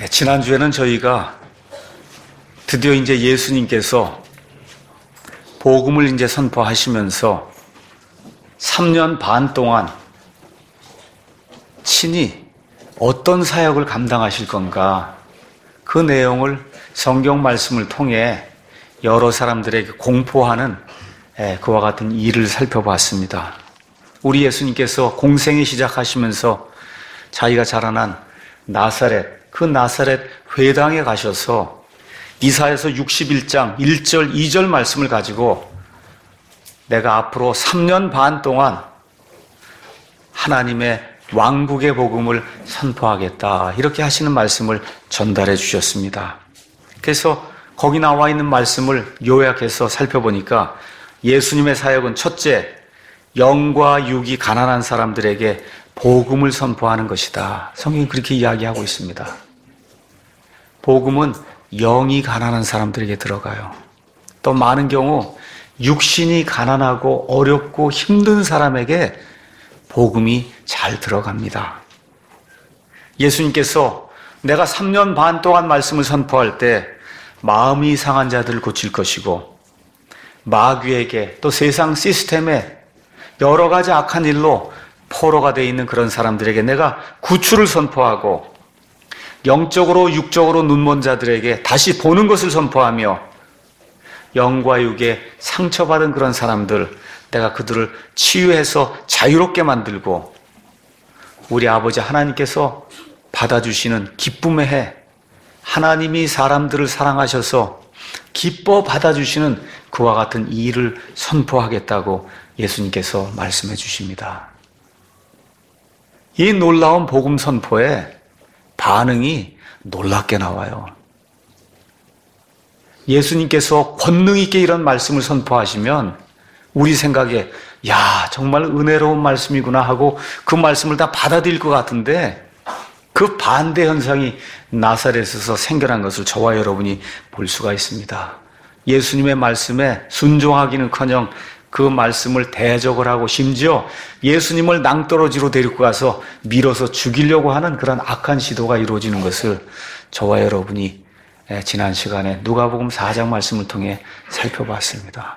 지난주에는 저희가 드디어 이제 예수님께서 복음을 이제 선포하시면서 3년 반 동안 친히 어떤 사역을 감당하실 건가, 그 내용을 성경 말씀을 통해 여러 사람들에게 공포하는 그와 같은 일을 살펴봤습니다. 우리 예수님께서 공생이 시작하시면서 자기가 자라난 나사렛, 그 나사렛 회당에 가셔서 이사야서 61장 1절 2절 말씀을 가지고 내가 앞으로 3년 반 동안 하나님의 왕국의 복음을 선포하겠다, 이렇게 하시는 말씀을 전달해 주셨습니다. 그래서 거기 나와 있는 말씀을 요약해서 살펴보니까 예수님의 사역은 첫째, 영과 육이 가난한 사람들에게 복음을 선포하는 것이다. 성경이 그렇게 이야기하고 있습니다. 복음은 영이 가난한 사람들에게 들어가요. 또 많은 경우 육신이 가난하고 어렵고 힘든 사람에게 복음이 잘 들어갑니다. 예수님께서 내가 3년 반 동안 말씀을 선포할 때 마음이 상한 자들을 고칠 것이고, 마귀에게 또 세상 시스템에 여러 가지 악한 일로 포로가 되어 있는 그런 사람들에게 내가 구출을 선포하고, 영적으로 육적으로 눈먼 자들에게 다시 보는 것을 선포하며, 영과 육에 상처받은 그런 사람들, 내가 그들을 치유해서 자유롭게 만들고, 우리 아버지 하나님께서 받아주시는 기쁨의 해, 하나님이 사람들을 사랑하셔서 기뻐 받아주시는 그와 같은 이 일을 선포하겠다고 예수님께서 말씀해 주십니다. 이 놀라운 복음 선포에 반응이 놀랍게 나와요. 예수님께서 권능 있게 이런 말씀을 선포하시면 우리 생각에 야, 정말 은혜로운 말씀이구나 하고 그 말씀을 다 받아들일 것 같은데, 그 반대 현상이 나사렛에서 생겨난 것을 저와 여러분이 볼 수가 있습니다. 예수님의 말씀에 순종하기는커녕 그 말씀을 대적을 하고, 심지어 예수님을 낭떠러지로 데리고 가서 밀어서 죽이려고 하는 그런 악한 시도가 이루어지는 것을 저와 여러분이 지난 시간에 누가복음 4장 말씀을 통해 살펴봤습니다.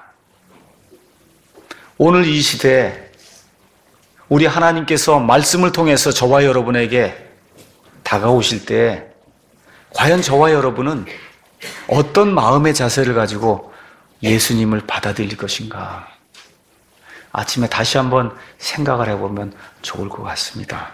오늘 이 시대에 우리 하나님께서 말씀을 통해서 저와 여러분에게 다가오실 때 과연 저와 여러분은 어떤 마음의 자세를 가지고 예수님을 받아들일 것인가? 아침에 다시 한번 생각을 해보면 좋을 것 같습니다.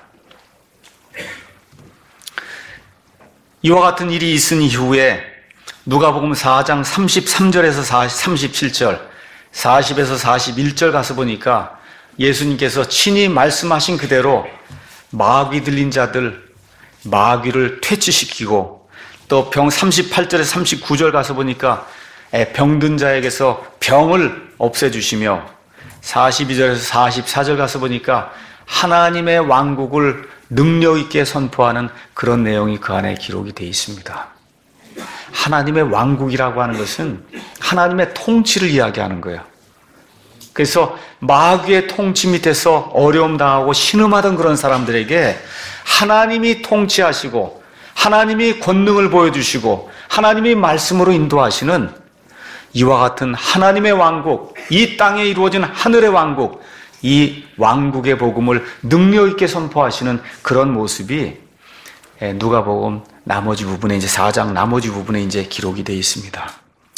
이와 같은 일이 있은 이후에 누가복음 4장 33절에서 37절, 40에서 41절 가서 보니까 예수님께서 친히 말씀하신 그대로 마귀 들린 자들, 마귀를 퇴치시키고, 또 병 38절에서 39절 가서 보니까 병든 자에게서 병을 없애주시며, 42절에서 44절 가서 보니까 하나님의 왕국을 능력 있게 선포하는 그런 내용이 그 안에 기록이 되어 있습니다. 하나님의 왕국이라고 하는 것은 하나님의 통치를 이야기하는 거예요. 그래서 마귀의 통치 밑에서 어려움 당하고 신음하던 그런 사람들에게 하나님이 통치하시고, 하나님이 권능을 보여주시고, 하나님이 말씀으로 인도하시는 이와 같은 하나님의 왕국, 이 땅에 이루어진 하늘의 왕국, 이 왕국의 복음을 능력 있게 선포하시는 그런 모습이 누가복음 나머지 부분에, 이제 4장 나머지 부분에 이제 기록이 되어 있습니다.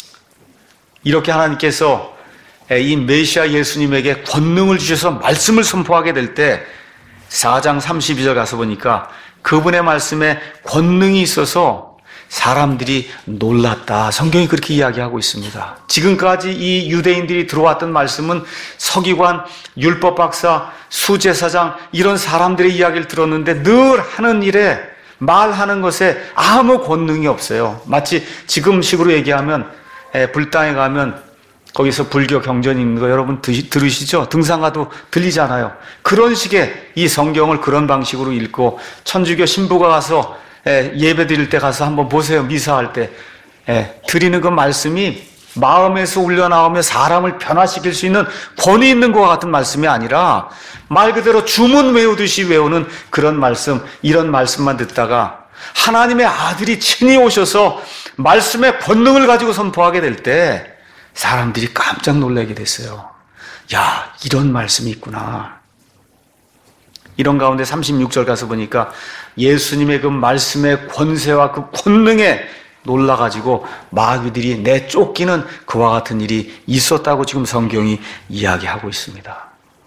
이렇게 하나님께서 이 메시아 예수님에게 권능을 주셔서 말씀을 선포하게 될 때 4장 32절 가서 보니까 그분의 말씀에 권능이 있어서 사람들이 놀랐다. 성경이 그렇게 이야기하고 있습니다. 지금까지 이 유대인들이 들어왔던 말씀은 서기관, 율법 박사, 수제사장, 이런 사람들의 이야기를 들었는데 늘 하는 일에, 말하는 것에 아무 권능이 없어요. 마치 지금식으로 얘기하면 불당에 가면 거기서 불교 경전 읽는 거 여러분 들으시죠? 등산가도 들리잖아요. 그런 식의 이 성경을 그런 방식으로 읽고, 천주교 신부가 가서 예배 드릴 때 가서 한번 보세요. 미사할 때 드리는 그 말씀이 마음에서 울려나오며 사람을 변화시킬 수 있는 권위 있는 것과 같은 말씀이 아니라 말 그대로 주문 외우듯이 외우는 그런 말씀, 이런 말씀만 듣다가 하나님의 아들이 친히 오셔서 말씀의 권능을 가지고 선포하게 될 때 사람들이 깜짝 놀라게 됐어요. 야, 이런 말씀이 있구나. 이런 가운데 36절 가서 보니까 예수님의 그 말씀의 권세와 그 권능에 놀라가지고 마귀들이 내쫓기는 그와 같은 일이 있었다고 지금 성경이 이야기하고 있습니다.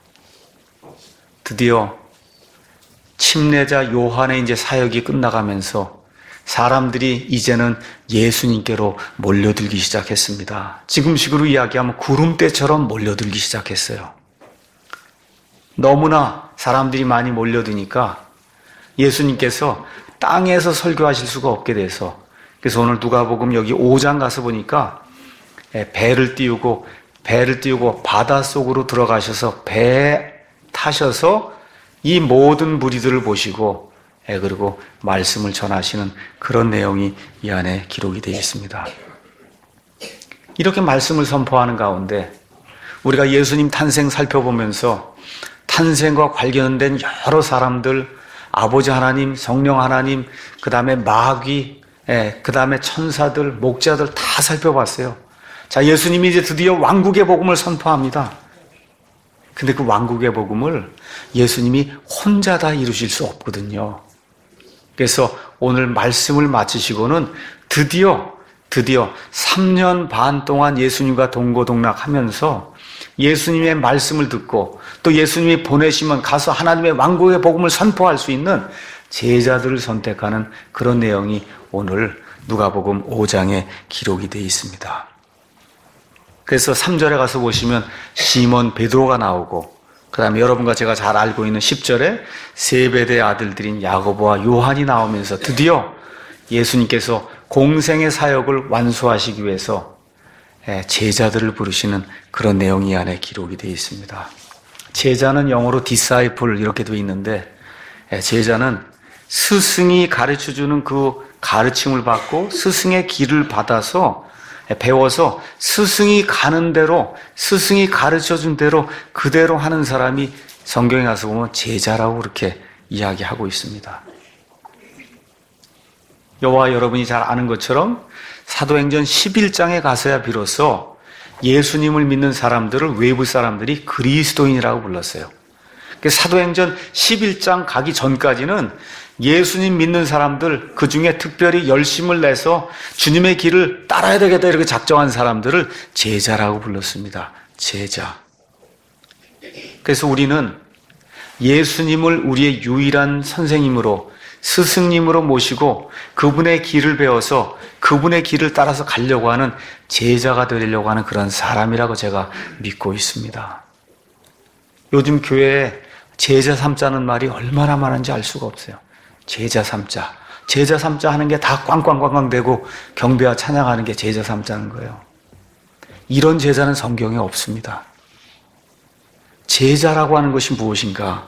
드디어 침례자 요한의 이제 사역이 끝나가면서 사람들이 이제는 예수님께로 몰려들기 시작했습니다. 지금식으로 이야기하면 구름대처럼 몰려들기 시작했어요. 너무나 사람들이 많이 몰려드니까 예수님께서 땅에서 설교하실 수가 없게 돼서, 그래서 오늘 누가복음 여기 5장 가서 보니까 배를 띄우고 바닷속으로 들어가셔서 배에 타셔서 이 모든 무리들을 보시고 그리고 말씀을 전하시는 그런 내용이 이 안에 기록이 되어 있습니다. 이렇게 말씀을 선포하는 가운데 우리가 예수님 탄생 살펴보면서 탄생과 관련된 여러 사람들, 아버지 하나님, 성령 하나님, 그 다음에 마귀, 그 다음에 천사들, 목자들 다 살펴봤어요. 자, 예수님이 이제 드디어 왕국의 복음을 선포합니다. 근데 그 왕국의 복음을 예수님이 혼자 다 이루실 수 없거든요. 그래서 오늘 말씀을 마치시고는 드디어 3년 반 동안 예수님과 동고동락하면서 예수님의 말씀을 듣고 또 예수님이 보내시면 가서 하나님의 왕국의 복음을 선포할 수 있는 제자들을 선택하는 그런 내용이 오늘 누가복음 5장에 기록이 되어 있습니다. 그래서 3절에 가서 보시면 시몬 베드로가 나오고, 그 다음에 여러분과 제가 잘 알고 있는 10절에 세베대의 아들들인 야고보와 요한이 나오면서 드디어 예수님께서 공생의 사역을 완수하시기 위해서 제자들을 부르시는 그런 내용이 이 안에 기록이 되어 있습니다. 제자는 영어로 disciple 이렇게 되어 있는데, 제자는 스승이 가르쳐주는 그 가르침을 받고 스승의 길을 받아서 배워서 스승이 가는 대로, 스승이 가르쳐준 대로 그대로 하는 사람이 성경에 가서 보면 제자라고 그렇게 이야기하고 있습니다. 여와 여러분이 잘 아는 것처럼 사도행전 11장에 가서야 비로소 예수님을 믿는 사람들을 외부 사람들이 그리스도인이라고 불렀어요. 사도행전 11장 가기 전까지는 예수님 믿는 사람들, 그 중에 특별히 열심을 내서 주님의 길을 따라야 되겠다 이렇게 작정한 사람들을 제자라고 불렀습니다. 제자. 그래서 우리는 예수님을 우리의 유일한 선생님으로, 스승님으로 모시고 그분의 길을 배워서 그분의 길을 따라서 가려고 하는 제자가 되려고 하는 그런 사람이라고 제가 믿고 있습니다. 요즘 교회에 제자 삼자는 말이 얼마나 많은지 알 수가 없어요. 제자 삼자 하는 게 다 꽝꽝꽝꽝 되고 경배와 찬양하는 게 제자 삼자는 거예요. 이런 제자는 성경에 없습니다. 제자라고 하는 것이 무엇인가?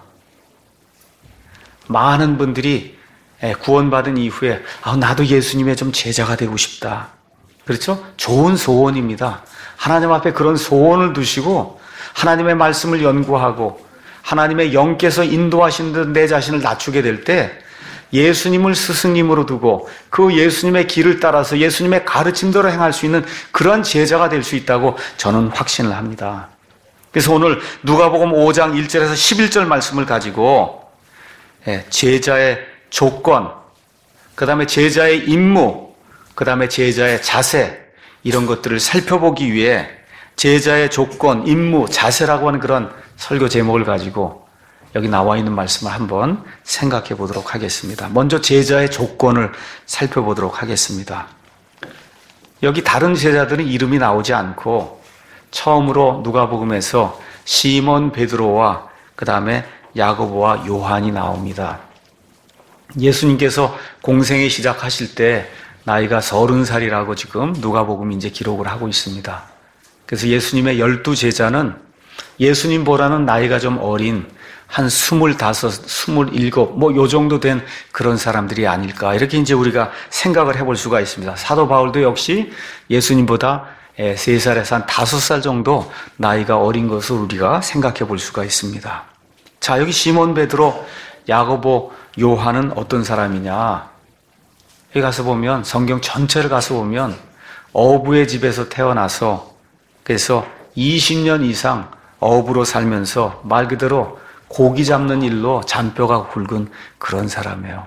많은 분들이 구원받은 이후에 나도 예수님의 좀 제자가 되고 싶다. 그렇죠? 좋은 소원입니다. 하나님 앞에 그런 소원을 두시고 하나님의 말씀을 연구하고 하나님의 영께서 인도하시는 듯 내 자신을 낮추게 될 때 예수님을 스승님으로 두고 그 예수님의 길을 따라서 예수님의 가르침대로 행할 수 있는 그런 제자가 될 수 있다고 저는 확신을 합니다. 그래서 오늘 누가복음 5장 1절에서 11절 말씀을 가지고 제자의 조건, 그 다음에 제자의 임무, 그 다음에 제자의 자세, 이런 것들을 살펴보기 위해 제자의 조건, 임무, 자세라고 하는 그런 설교 제목을 가지고 여기 나와 있는 말씀을 한번 생각해 보도록 하겠습니다. 먼저 제자의 조건을 살펴보도록 하겠습니다. 여기 다른 제자들은 이름이 나오지 않고 처음으로 누가복음에서 시몬 베드로와 그 다음에 야고보와 요한이 나옵니다. 예수님께서 공생에 시작하실 때 나이가 30살이라고 지금 누가복음이 이제 기록을 하고 있습니다. 그래서 예수님의 12제자는 예수님보다는 나이가 좀 어린 한 25, 27, 요 정도 된 그런 사람들이 아닐까. 이렇게 이제 우리가 생각을 해볼 수가 있습니다. 사도 바울도 역시 예수님보다 3살에서 한 5살 정도 나이가 어린 것을 우리가 생각해 볼 수가 있습니다. 자, 여기 시몬 베드로, 야고보, 요한은 어떤 사람이냐? 여기 가서 보면, 성경 전체를 가서 보면 어부의 집에서 태어나서 그래서 20년 이상 어부로 살면서 말 그대로 고기 잡는 일로 잔뼈가 굵은 그런 사람이에요.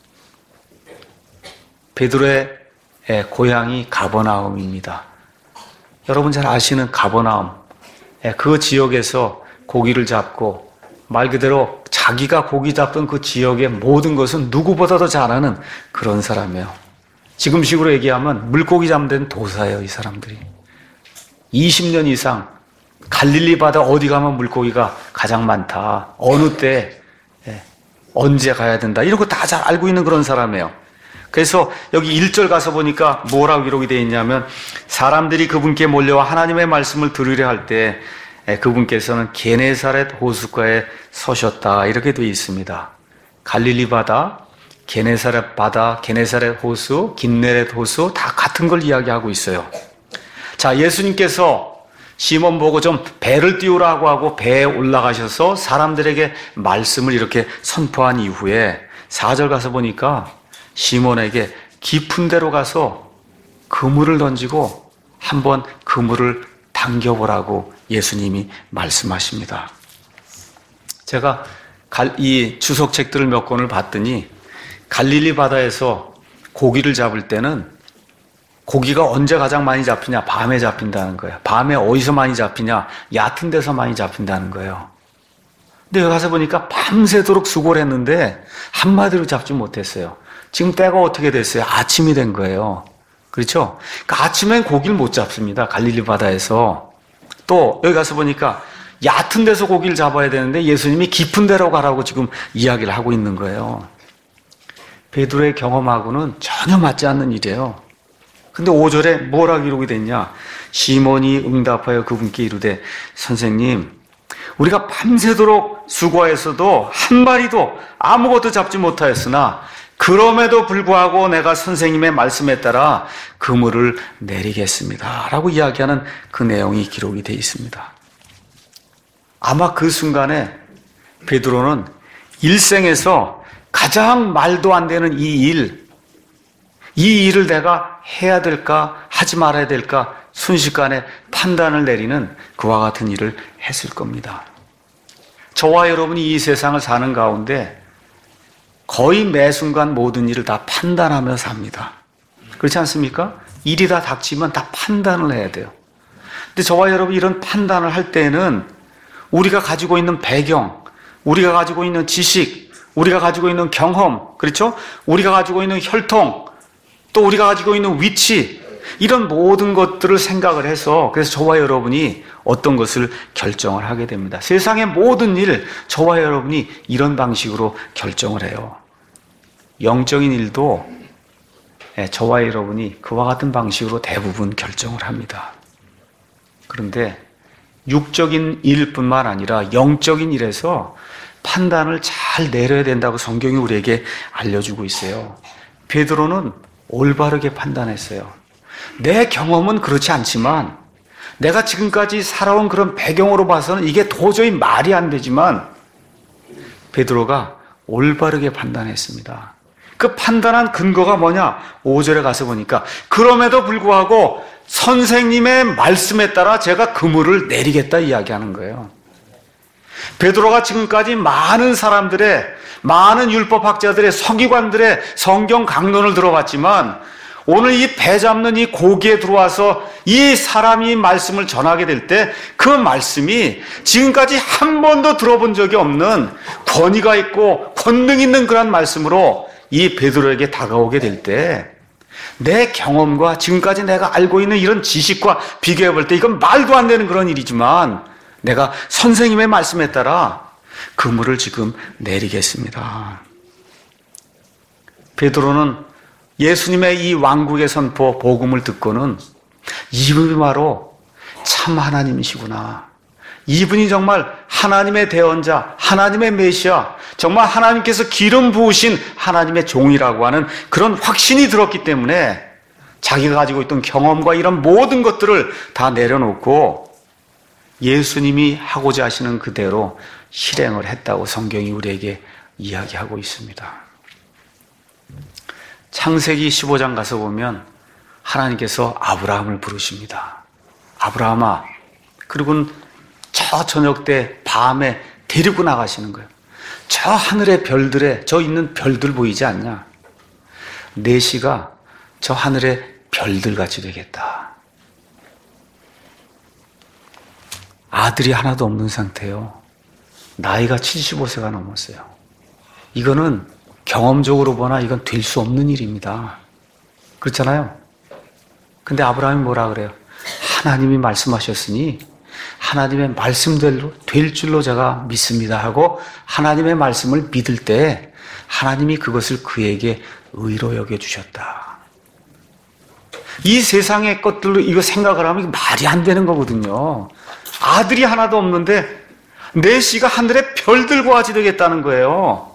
베드로의 고향이 가버나움입니다. 여러분 잘 아시는 가버나움. 그 지역에서 고기를 잡고 말 그대로 자기가 고기 잡던 그 지역의 모든 것은 누구보다도 잘하는 그런 사람이에요. 지금식으로 얘기하면 물고기 잡는 데는 도사예요, 이 사람들이. 20년 이상 갈릴리 바다 어디 가면 물고기가 가장 많다. 어느 때, 언제 가야 된다. 이런 거 다 잘 알고 있는 그런 사람이에요. 그래서 여기 1절 가서 보니까 뭐라고 기록이 되어 있냐면 사람들이 그분께 몰려와 하나님의 말씀을 들으려 할 때 그분께서는 게네사렛 호숫가에 서셨다. 이렇게 되어 있습니다. 갈릴리 바다, 게네사렛 바다, 게네사렛 호수, 긴네렛 호수 다 같은 걸 이야기하고 있어요. 자, 예수님께서 시몬 보고 좀 배를 띄우라고 하고 배에 올라가셔서 사람들에게 말씀을 이렇게 선포한 이후에 4절 가서 보니까 시몬에게 깊은 데로 가서 그물을 던지고 한번 그물을 당겨보라고 예수님이 말씀하십니다. 제가 이 주석책들을 몇 권을 봤더니 갈릴리 바다에서 고기를 잡을 때는 고기가 언제 가장 많이 잡히냐? 밤에 잡힌다는 거예요. 밤에 어디서 많이 잡히냐? 얕은 데서 많이 잡힌다는 거예요. 근데 여기 가서 보니까 밤새도록 수고를 했는데 한마디로 잡지 못했어요. 지금 때가 어떻게 됐어요? 아침이 된 거예요. 그렇죠? 그러니까 아침엔 고기를 못 잡습니다. 갈릴리 바다에서. 또 여기 가서 보니까 얕은 데서 고기를 잡아야 되는데 예수님이 깊은 데로 가라고 지금 이야기를 하고 있는 거예요. 베드로의 경험하고는 전혀 맞지 않는 일이에요. 근데 5절에 뭐라 기록이 됐냐? 시몬이 응답하여 그분께 이르되 선생님, 우리가 밤새도록 수고하였어도 한 마리도 아무것도 잡지 못하였으나 그럼에도 불구하고 내가 선생님의 말씀에 따라 그물을 내리겠습니다. 라고 이야기하는 그 내용이 기록이 되어 있습니다. 아마 그 순간에 베드로는 일생에서 가장 말도 안 되는 이 일을 내가 해야 될까 하지 말아야 될까 순식간에 판단을 내리는 그와 같은 일을 했을 겁니다. 저와 여러분이 이 세상을 사는 가운데 거의 매 순간 모든 일을 다 판단하며 삽니다. 그렇지 않습니까? 일이 다 닥치면 다 판단을 해야 돼요. 근데 저와 여러분이 이런 판단을 할 때는 우리가 가지고 있는 배경, 우리가 가지고 있는 지식, 우리가 가지고 있는 경험, 그렇죠? 우리가 가지고 있는 혈통, 또 우리가 가지고 있는 위치, 이런 모든 것들을 생각을 해서 그래서 저와 여러분이 어떤 것을 결정을 하게 됩니다. 세상의 모든 일, 저와 여러분이 이런 방식으로 결정을 해요. 영적인 일도 저와 여러분이 그와 같은 방식으로 대부분 결정을 합니다. 그런데 육적인 일뿐만 아니라 영적인 일에서 판단을 잘 내려야 된다고 성경이 우리에게 알려주고 있어요. 베드로는 올바르게 판단했어요. 내 경험은 그렇지 않지만 내가 지금까지 살아온 그런 배경으로 봐서는 이게 도저히 말이 안 되지만 베드로가 올바르게 판단했습니다. 그 판단한 근거가 뭐냐? 5절에 가서 보니까 그럼에도 불구하고 선생님의 말씀에 따라 제가 그물을 내리겠다 이야기하는 거예요. 베드로가 지금까지 많은 사람들의, 많은 율법학자들의, 서기관들의 성경 강론을 들어봤지만 오늘 이 배 잡는 이 고기에 들어와서 이 사람이 말씀을 전하게 될 때 그 말씀이 지금까지 한 번도 들어본 적이 없는 권위가 있고 권능 있는 그런 말씀으로 이 베드로에게 다가오게 될 때 내 경험과 지금까지 내가 알고 있는 이런 지식과 비교해 볼 때 이건 말도 안 되는 그런 일이지만 내가 선생님의 말씀에 따라 그물을 지금 내리겠습니다. 베드로는 예수님의 이 왕국의 선포, 복음을 듣고는 이분이 바로 참 하나님이시구나. 이분이 정말 하나님의 대언자, 하나님의 메시아, 정말 하나님께서 기름 부으신 하나님의 종이라고 하는 그런 확신이 들었기 때문에 자기가 가지고 있던 경험과 이런 모든 것들을 다 내려놓고 예수님이 하고자 하시는 그대로 실행을 했다고 성경이 우리에게 이야기하고 있습니다. 창세기 15장 가서 보면 하나님께서 아브라함을 부르십니다. 아브라함아. 그리고는 저 저녁 때 밤에 데리고 나가시는 거예요. 저 하늘의 별들에 저 있는 별들 보이지 않냐? 내 씨가 저 하늘의 별들같이 되겠다. 아들이 하나도 없는 상태요. 나이가 75세가 넘었어요. 이거는 경험적으로 보나 이건 될 수 없는 일입니다. 그렇잖아요. 근데 아브라함이 뭐라 그래요? 하나님이 말씀하셨으니 하나님의 말씀대로 될 줄로 제가 믿습니다 하고 하나님의 말씀을 믿을 때 하나님이 그것을 그에게 의로 여겨주셨다. 이 세상의 것들로 이거 생각을 하면 말이 안 되는 거거든요. 아들이 하나도 없는데 내 씨가 하늘의 별들과 같이 되겠다는 거예요.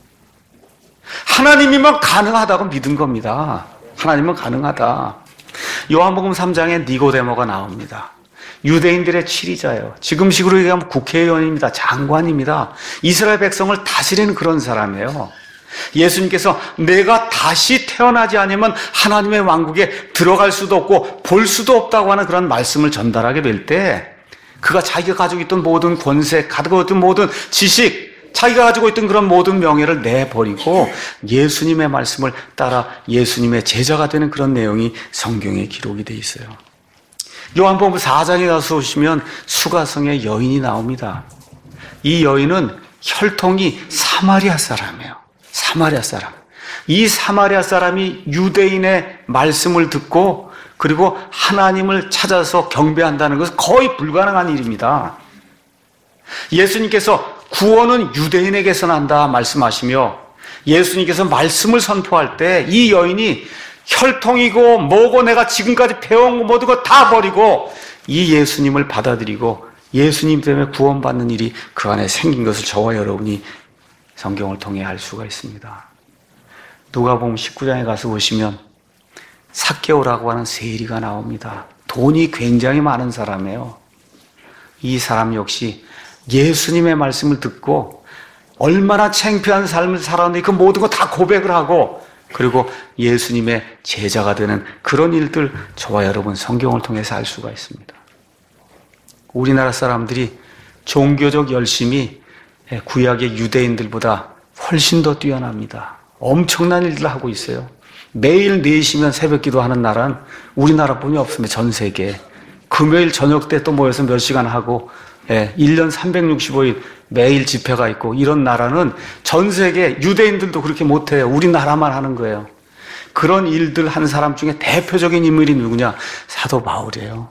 하나님이면 가능하다고 믿은 겁니다. 하나님은 가능하다. 요한복음 3장에 니고데모가 나옵니다. 유대인들의 치리자예요. 지금식으로 얘기하면 국회의원입니다. 장관입니다. 이스라엘 백성을 다스리는 그런 사람이에요. 예수님께서 내가 다시 태어나지 않으면 하나님의 왕국에 들어갈 수도 없고 볼 수도 없다고 하는 그런 말씀을 전달하게 될 때 그가 자기가 가지고 있던 모든 권세, 가지고 있던 모든 지식, 자기가 가지고 있던 그런 모든 명예를 내버리고 예수님의 말씀을 따라 예수님의 제자가 되는 그런 내용이 성경에 기록이 되어 있어요. 요한복음 4장에 가서 보시면 수가성의 여인이 나옵니다. 이 여인은 혈통이 사마리아 사람이에요. 사마리아 사람. 이 사마리아 사람이 유대인의 말씀을 듣고 그리고 하나님을 찾아서 경배한다는 것은 거의 불가능한 일입니다. 예수님께서 구원은 유대인에게서 난다 말씀하시며 예수님께서 말씀을 선포할 때 이 여인이 혈통이고 뭐고 내가 지금까지 배운 거 모든 거 다 버리고 이 예수님을 받아들이고 예수님 때문에 구원받는 일이 그 안에 생긴 것을 저와 여러분이 성경을 통해 알 수가 있습니다. 누가복음 19장에 가서 보시면 삭개오라고 하는 세리가 나옵니다. 돈이 굉장히 많은 사람이에요. 이 사람 역시 예수님의 말씀을 듣고 얼마나 창피한 삶을 살았는데 그 모든 거 다 고백을 하고 그리고 예수님의 제자가 되는 그런 일들 저와 여러분 성경을 통해서 알 수가 있습니다. 우리나라 사람들이 종교적 열심이 구약의 유대인들보다 훨씬 더 뛰어납니다. 엄청난 일들을 하고 있어요. 매일 4시면 새벽기도 하는 나라는 우리나라뿐이 없습니다. 전 세계에. 금요일 저녁 때 또 모여서 몇 시간 하고 1년 365일 매일 집회가 있고 이런 나라는 전 세계 유대인들도 그렇게 못해요. 우리나라만 하는 거예요. 그런 일들 한 사람 중에 대표적인 인물이 누구냐? 사도 바울이에요.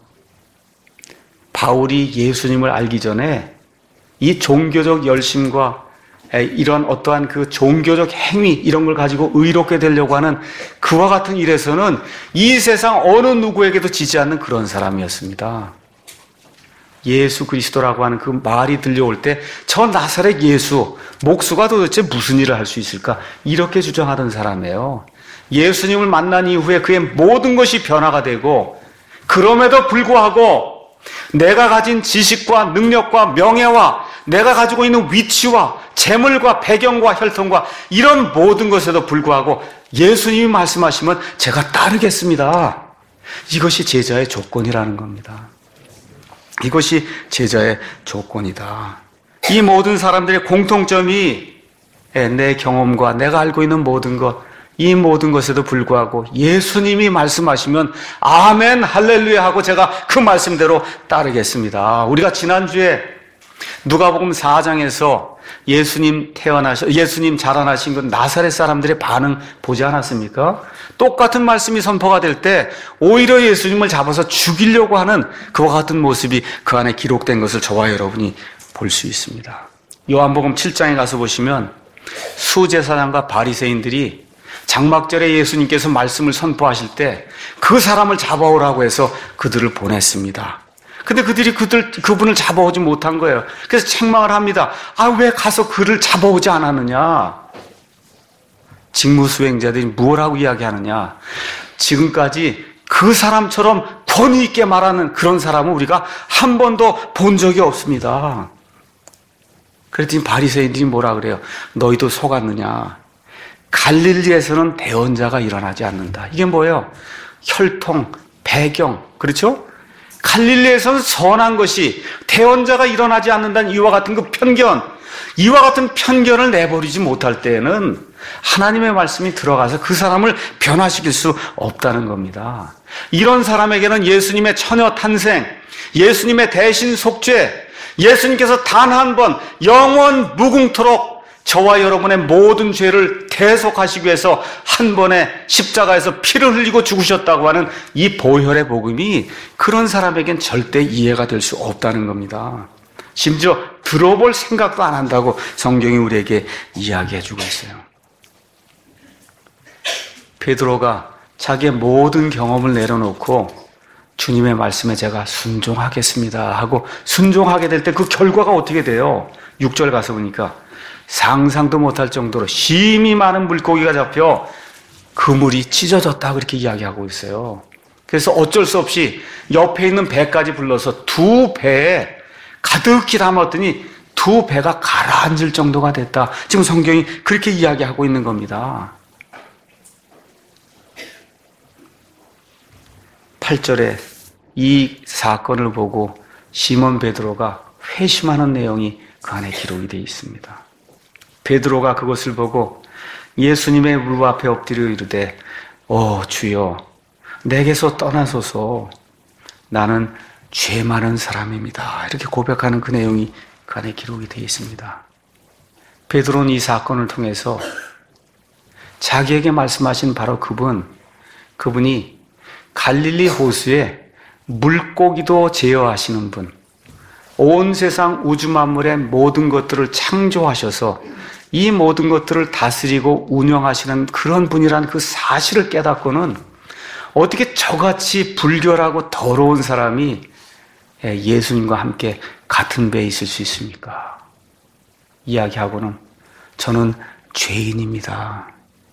바울이 예수님을 알기 전에 이 종교적 열심과 이런 어떠한 그 종교적 행위 이런 걸 가지고 의롭게 되려고 하는 그와 같은 일에서는 이 세상 어느 누구에게도 지지 않는 그런 사람이었습니다. 예수 그리스도라고 하는 그 말이 들려올 때 저 나사렛 예수 목수가 도대체 무슨 일을 할 수 있을까 이렇게 주장하던 사람이에요. 예수님을 만난 이후에 그의 모든 것이 변화가 되고 그럼에도 불구하고 내가 가진 지식과 능력과 명예와 내가 가지고 있는 위치와 재물과 배경과 혈통과 이런 모든 것에도 불구하고 예수님이 말씀하시면 제가 따르겠습니다. 이것이 제자의 조건이라는 겁니다. 이것이 제자의 조건이다. 이 모든 사람들의 공통점이 내 경험과 내가 알고 있는 모든 것, 이 모든 것에도 불구하고 예수님이 말씀하시면 아멘 할렐루야 하고 제가 그 말씀대로 따르겠습니다. 우리가 지난주에 누가복음 4장에서 예수님 자라나신 그 나사렛 사람들의 반응 보지 않았습니까? 똑같은 말씀이 선포가 될 때 오히려 예수님을 잡아서 죽이려고 하는 그와 같은 모습이 그 안에 기록된 것을 저와 여러분이 볼 수 있습니다. 요한복음 7장에 가서 보시면 수제사장과 바리새인들이 장막절에 예수님께서 말씀을 선포하실 때 그 사람을 잡아오라고 해서 그들을 보냈습니다. 근데 그분을 잡아오지 못한 거예요. 그래서 책망을 합니다. 왜 가서 그를 잡아오지 않았느냐? 직무수행자들이 무엇하고 이야기하느냐? 지금까지 그 사람처럼 권위 있게 말하는 그런 사람은 우리가 한 번도 본 적이 없습니다. 그랬더니 바리새인들이 뭐라 그래요? 너희도 속았느냐? 갈릴리에서는 대언자가 일어나지 않는다. 이게 뭐예요? 혈통, 배경, 그렇죠? 갈릴리에서는 선한 것이 대언자가 일어나지 않는다는 이와 같은 그 편견, 이와 같은 편견을 내버리지 못할 때에는 하나님의 말씀이 들어가서 그 사람을 변화시킬 수 없다는 겁니다. 이런 사람에게는 예수님의 처녀 탄생, 예수님의 대신 속죄, 예수님께서 단 한 번 영원 무궁토록 저와 여러분의 모든 죄를 대속하시기 위해서 한 번에 십자가에서 피를 흘리고 죽으셨다고 하는 이 보혈의 복음이 그런 사람에겐 절대 이해가 될 수 없다는 겁니다. 심지어 들어볼 생각도 안 한다고 성경이 우리에게 이야기해 주고 있어요. 베드로가 자기의 모든 경험을 내려놓고 주님의 말씀에 제가 순종하겠습니다 하고 순종하게 될 때 그 결과가 어떻게 돼요? 6절 가서 보니까 상상도 못할 정도로 심히 많은 물고기가 잡혀 그물이 찢어졌다 그렇게 이야기하고 있어요. 그래서 어쩔 수 없이 옆에 있는 배까지 불러서 두 배에 가득히 담았더니 두 배가 가라앉을 정도가 됐다. 지금 성경이 그렇게 이야기하고 있는 겁니다. 8절에 이 사건을 보고 시몬 베드로가 회심하는 내용이 그 안에 기록이 되어 있습니다. 베드로가 그것을 보고 예수님의 무릎 앞에 엎드려 이르되 주여 내게서 떠나소서 나는 죄 많은 사람입니다. 이렇게 고백하는 그 내용이 그 안에 기록이 되어 있습니다. 베드로는 이 사건을 통해서 자기에게 말씀하신 바로 그분이 갈릴리 호수에 물고기도 제어하시는 분, 온 세상 우주 만물의 모든 것들을 창조하셔서 이 모든 것들을 다스리고 운영하시는 그런 분이라는 그 사실을 깨닫고는 어떻게 저같이 불결하고 더러운 사람이 예수님과 함께 같은 배에 있을 수 있습니까? 이야기하고는 저는 죄인입니다.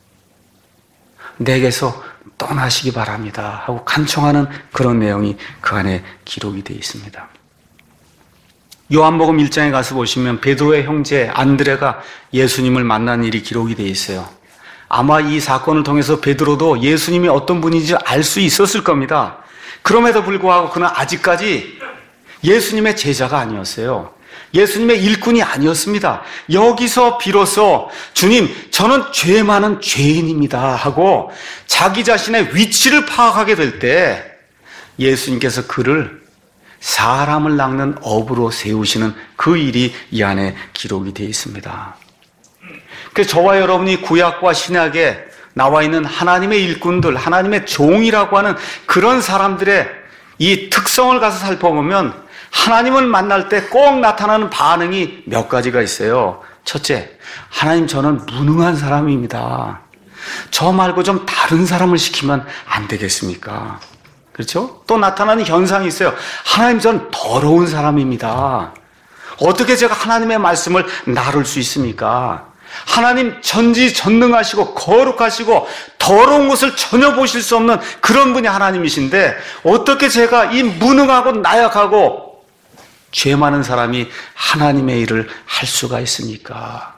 내게서 떠나시기 바랍니다 하고 간청하는 그런 내용이 그 안에 기록이 되어 있습니다. 요한복음 1장에 가서 보시면 베드로의 형제 안드레가 예수님을 만난 일이 기록이 되어 있어요. 아마 이 사건을 통해서 베드로도 예수님이 어떤 분인지 알 수 있었을 겁니다. 그럼에도 불구하고 그는 아직까지 예수님의 제자가 아니었어요. 예수님의 일꾼이 아니었습니다. 여기서 비로소 주님, 저는 죄 많은 죄인입니다 하고 자기 자신의 위치를 파악하게 될 때 예수님께서 그를 사람을 낚는 어부로 세우시는 그 일이 이 안에 기록이 되어 있습니다. 그래서 저와 여러분이 구약과 신약에 나와 있는 하나님의 일꾼들, 하나님의 종이라고 하는 그런 사람들의 이 특성을 가서 살펴보면 하나님을 만날 때 꼭 나타나는 반응이 몇 가지가 있어요. 첫째, 하나님 저는 무능한 사람입니다. 저 말고 좀 다른 사람을 시키면 안 되겠습니까? 그렇죠? 또 나타나는 현상이 있어요. 하나님 저는 더러운 사람입니다. 어떻게 제가 하나님의 말씀을 나눌 수 있습니까? 하나님 전지전능하시고 거룩하시고 더러운 것을 전혀 보실 수 없는 그런 분이 하나님이신데 어떻게 제가 이 무능하고 나약하고 죄 많은 사람이 하나님의 일을 할 수가 있습니까?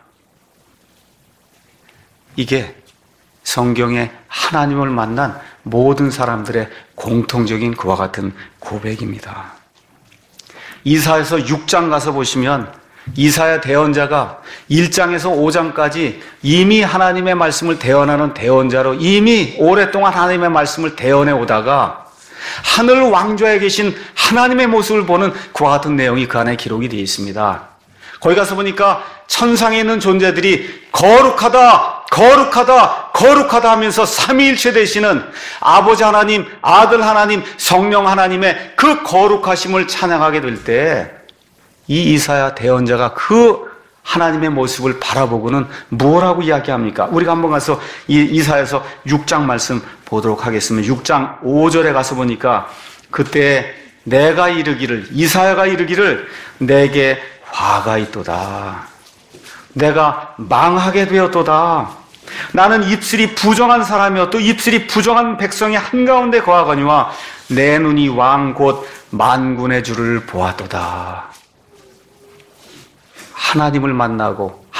이게 성경에 하나님을 만난 모든 사람들의 공통적인 그와 같은 고백입니다. 이사야서 6장 가서 보시면 이사야 대언자가 1장에서 5장까지 이미 하나님의 말씀을 대언하는 대언자로 이미 오랫동안 하나님의 말씀을 대언해 오다가 하늘 왕좌에 계신 하나님의 모습을 보는 그와 같은 내용이 그 안에 기록이 되어 있습니다. 거기 가서 보니까 천상에 있는 존재들이 거룩하다, 거룩하다, 거룩하다 하면서 삼위일체 되시는 아버지 하나님, 아들 하나님, 성령 하나님의 그 거룩하심을 찬양하게 될 때 이 이사야 대언자가 그 하나님의 모습을 바라보고는 뭐라고 이야기합니까? 우리가 한번 가서 이 이사야서 6장 말씀 보도록 하겠습니다. 6장 5절에 가서 보니까 그때 내가 이르기를, 이사야가 이르기를 내게 화가 있도다. 내가 망하게 되었도다. 나는 입술이 부정한 사람이요 또 입술이 부정한 백성이 한가운데 거하거니와 내 눈이 왕 곧 만군의 주를 보았도다. 하나님을 만나고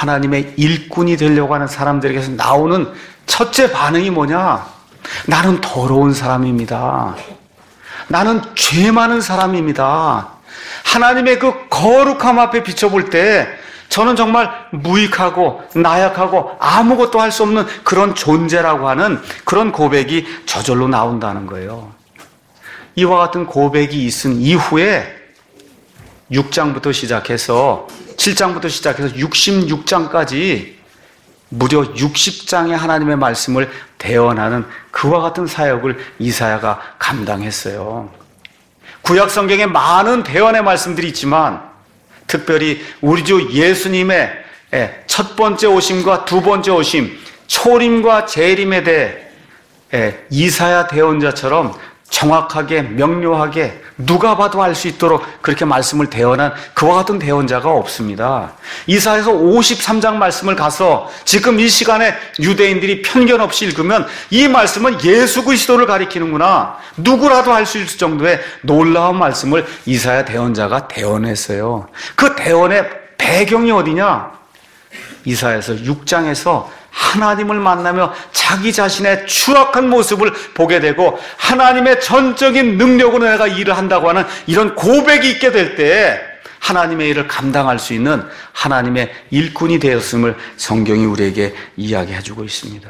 하나님의 일꾼이 되려고 하는 사람들에게서 나오는 첫째 반응이 뭐냐? 나는 더러운 사람입니다. 나는 죄 많은 사람입니다. 하나님의 그 거룩함 앞에 비춰볼 때 저는 정말 무익하고 나약하고 아무것도 할 수 없는 그런 존재라고 하는 그런 고백이 저절로 나온다는 거예요. 이와 같은 고백이 있은 이후에 6장부터 시작해서 7장부터 시작해서 66장까지 무려 60장의 하나님의 말씀을 대언하는 그와 같은 사역을 이사야가 감당했어요. 구약 성경에 많은 대언의 말씀들이 있지만 특별히 우리 주 예수님의 첫 번째 오심과 두 번째 오심, 초림과 재림에 대해 이사야 대언자처럼 정확하게 명료하게 누가 봐도 알 수 있도록 그렇게 말씀을 대언한 그와 같은 대언자가 없습니다. 이사야서 53장 말씀을 가서 지금 이 시간에 유대인들이 편견 없이 읽으면 이 말씀은 예수 그리스도를 가리키는구나, 누구라도 알 수 있을 정도의 놀라운 말씀을 이사야 대언자가 대언했어요. 그 대언의 배경이 어디냐? 이사야서 6장에서 하나님을 만나며 자기 자신의 추악한 모습을 보게 되고 하나님의 전적인 능력으로 내가 일을 한다고 하는 이런 고백이 있게 될 때 하나님의 일을 감당할 수 있는 하나님의 일꾼이 되었음을 성경이 우리에게 이야기해주고 있습니다.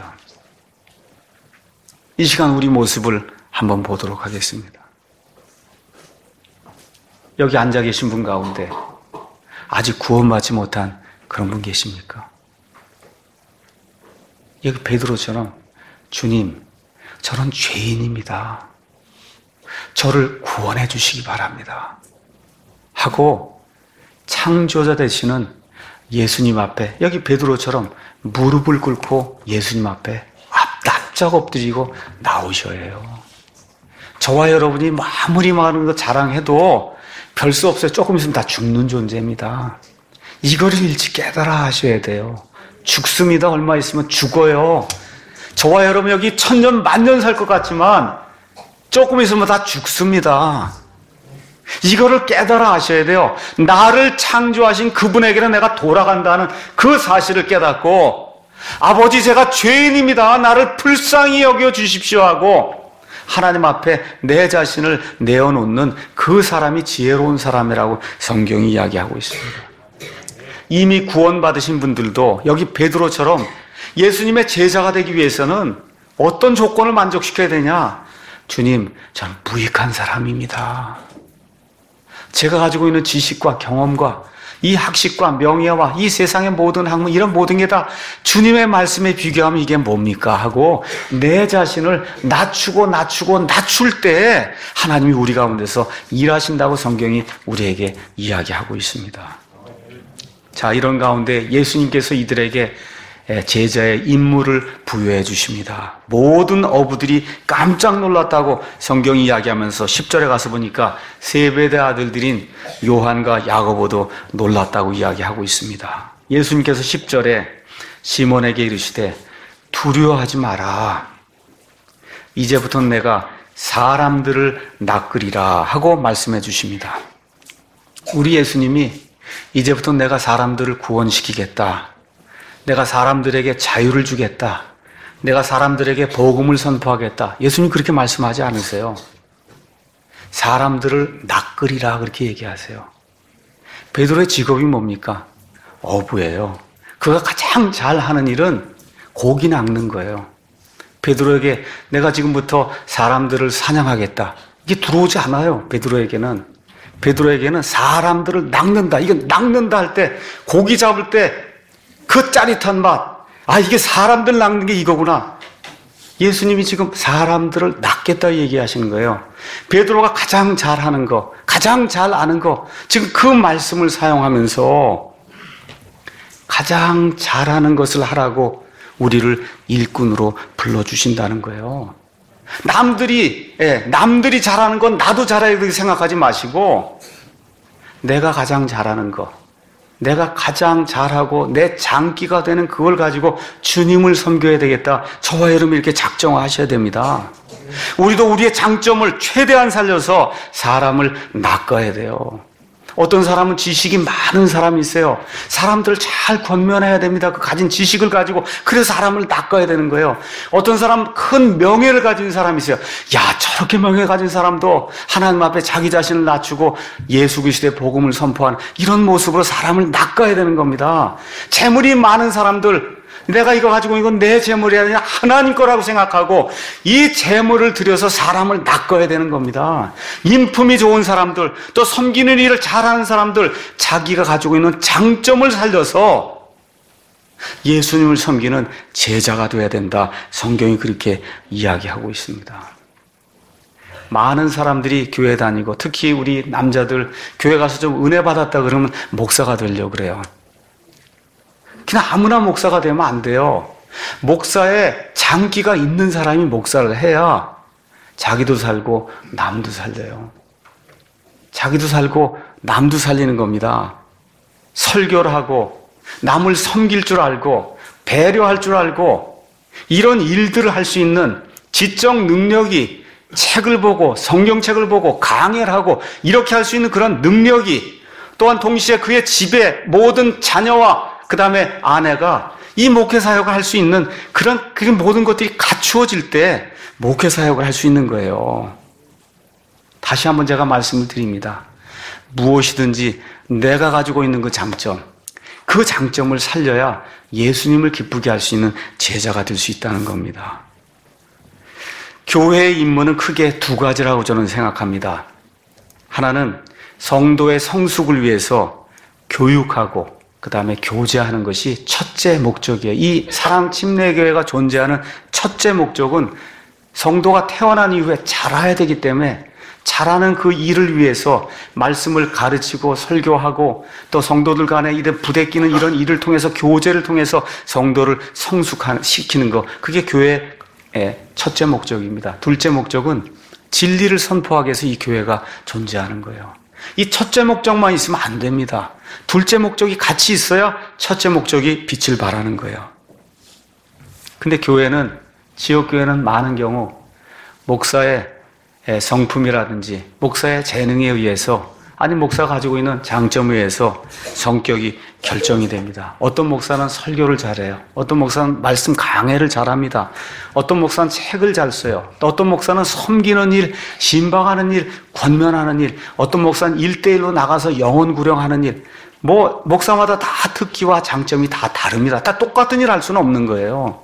이 시간 우리 모습을 한번 보도록 하겠습니다. 여기 앉아 계신 분 가운데 아직 구원받지 못한 그런 분 계십니까? 여기 베드로처럼 주님, 저는 죄인입니다. 저를 구원해 주시기 바랍니다. 하고 창조자 되시는 예수님 앞에, 여기 베드로처럼 무릎을 꿇고 예수님 앞에 납작 엎드리고 나오셔야 해요. 저와 여러분이 아무리 많은 거 자랑해도 별 수 없어요. 조금 있으면 다 죽는 존재입니다. 이거를 일찍 깨달아 하셔야 돼요. 죽습니다. 얼마 있으면 죽어요. 저와 여러분 여기 천년 만년 살 것 같지만 조금 있으면 다 죽습니다. 이거를 깨달아 하셔야 돼요. 나를 창조하신 그분에게는 내가 돌아간다는 그 사실을 깨닫고, 아버지 제가 죄인입니다. 나를 불쌍히 여겨 주십시오 하고 하나님 앞에 내 자신을 내어놓는 그 사람이 지혜로운 사람이라고 성경이 이야기하고 있습니다. 이미 구원받으신 분들도 여기 베드로처럼 예수님의 제자가 되기 위해서는 어떤 조건을 만족시켜야 되냐? 주님, 저는 무익한 사람입니다. 제가 가지고 있는 지식과 경험과 이 학식과 명예와 이 세상의 모든 학문, 이런 모든 게 다 주님의 말씀에 비교하면 이게 뭡니까? 하고 내 자신을 낮출 때 하나님이 우리 가운데서 일하신다고 성경이 우리에게 이야기하고 있습니다. 자, 이런 가운데 예수님께서 이들에게 제자의 임무를 부여해 주십니다. 모든 어부들이 깜짝 놀랐다고 성경이 이야기하면서 10절에 가서 보니까 세베대 아들들인 요한과 야고보도 놀랐다고 이야기하고 있습니다. 예수님께서 10절에 시몬에게 이르시되 두려워하지 마라. 이제부터 내가 사람들을 낚으리라 하고 말씀해 주십니다. 우리 예수님이 이제부터 내가 사람들을 구원시키겠다. 내가 사람들에게 자유를 주겠다. 내가 사람들에게 복음을 선포하겠다. 예수님 그렇게 말씀하지 않으세요. 사람들을 낚으리라 그렇게 얘기하세요. 베드로의 직업이 뭡니까? 어부예요. 그가 가장 잘하는 일은 고기 낚는 거예요. 베드로에게 내가 지금부터 사람들을 사냥하겠다. 이게 들어오지 않아요. 베드로에게는 사람들을 낚는다. 이건 낚는다 할 때, 고기 잡을 때 그 짜릿한 맛. 아, 이게 사람들 낚는 게 이거구나. 예수님이 지금 사람들을 낚겠다 얘기하시는 거예요. 베드로가 가장 잘하는 거, 가장 잘 아는 거, 지금 그 말씀을 사용하면서 가장 잘하는 것을 하라고 우리를 일꾼으로 불러주신다는 거예요. 남들이 잘하는 건 나도 잘해야 되게 생각하지 마시고, 내가 가장 잘하는 거, 내가 가장 잘하고 내 장기가 되는 그걸 가지고 주님을 섬겨야 되겠다. 저와 여러분 이렇게 작정하셔야 됩니다. 우리도 우리의 장점을 최대한 살려서 사람을 낚아야 돼요. 어떤 사람은 지식이 많은 사람이 있어요. 사람들을 잘 권면해야 됩니다. 그 가진 지식을 가지고. 그래서 사람을 낚아야 되는 거예요. 어떤 사람 큰 명예를 가진 사람이 있어요. 야, 저렇게 명예 가진 사람도 하나님 앞에 자기 자신을 낮추고 예수 그리스도의 복음을 선포하는 이런 모습으로 사람을 낚아야 되는 겁니다. 재물이 많은 사람들, 내가 이거 가지고 이건 내 재물이 아니라 하나님 거라고 생각하고 이 재물을 들여서 사람을 낚아야 되는 겁니다. 인품이 좋은 사람들, 또 섬기는 일을 잘하는 사람들, 자기가 가지고 있는 장점을 살려서 예수님을 섬기는 제자가 되어야 된다. 성경이 그렇게 이야기하고 있습니다. 많은 사람들이 교회 다니고 특히 우리 남자들 교회 가서 좀 은혜 받았다 그러면 목사가 되려고 그래요. 그냥 아무나 목사가 되면 안 돼요. 목사에 장기가 있는 사람이 목사를 해야 자기도 살고 남도 살려요. 자기도 살고 남도 살리는 겁니다. 설교를 하고 남을 섬길 줄 알고 배려할 줄 알고 이런 일들을 할 수 있는 지적 능력이 책을 보고 성경책을 보고 강해를 하고 이렇게 할 수 있는 그런 능력이 또한 동시에 그의 집에 모든 자녀와 그 다음에 아내가 이 목회사역을 할 수 있는 그런 모든 것들이 갖추어질 때 목회사역을 할 수 있는 거예요. 다시 한번 제가 말씀을 드립니다. 무엇이든지 내가 가지고 있는 그 장점을 살려야 예수님을 기쁘게 할 수 있는 제자가 될 수 있다는 겁니다. 교회의 임무는 크게 두 가지라고 저는 생각합니다. 하나는 성도의 성숙을 위해서 교육하고 그 다음에 교제하는 것이 첫째 목적이에요. 이 사랑 침례교회가 존재하는 첫째 목적은 성도가 태어난 이후에 자라야 되기 때문에 자라는 그 일을 위해서 말씀을 가르치고 설교하고 또 성도들 간에 부대끼는 이런 일을 통해서 교제를 통해서 성도를 성숙시키는 것, 그게 교회의 첫째 목적입니다. 둘째 목적은 진리를 선포하기 위해서 이 교회가 존재하는 거예요. 이 첫째 목적만 있으면 안 됩니다. 둘째 목적이 같이 있어야 첫째 목적이 빛을 발하는 거예요. 근데 교회는, 지역교회는 많은 경우 목사의 성품이라든지 목사의 재능에 의해서 아니 목사가 가지고 있는 장점에 의해서 성격이 결정이 됩니다. 어떤 목사는 설교를 잘해요. 어떤 목사는 말씀 강해를 잘합니다. 어떤 목사는 책을 잘 써요. 또 어떤 목사는 섬기는 일, 신방하는 일, 권면하는 일, 어떤 목사는 1대1로 나가서 영혼 구령하는 일, 목사마다 다 특기와 장점이 다 다릅니다. 다 똑같은 일 할 수는 없는 거예요.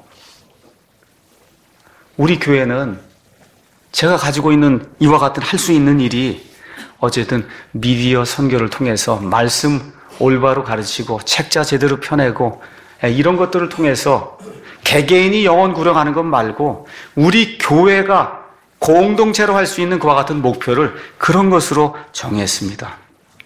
우리 교회는 제가 가지고 있는 이와 같은 할 수 있는 일이 어쨌든 미디어 선교를 통해서 말씀 올바로 가르치고 책자 제대로 펴내고 이런 것들을 통해서 개개인이 영혼 구령하는 것 말고 우리 교회가 공동체로 할 수 있는 그와 같은 목표를 그런 것으로 정했습니다.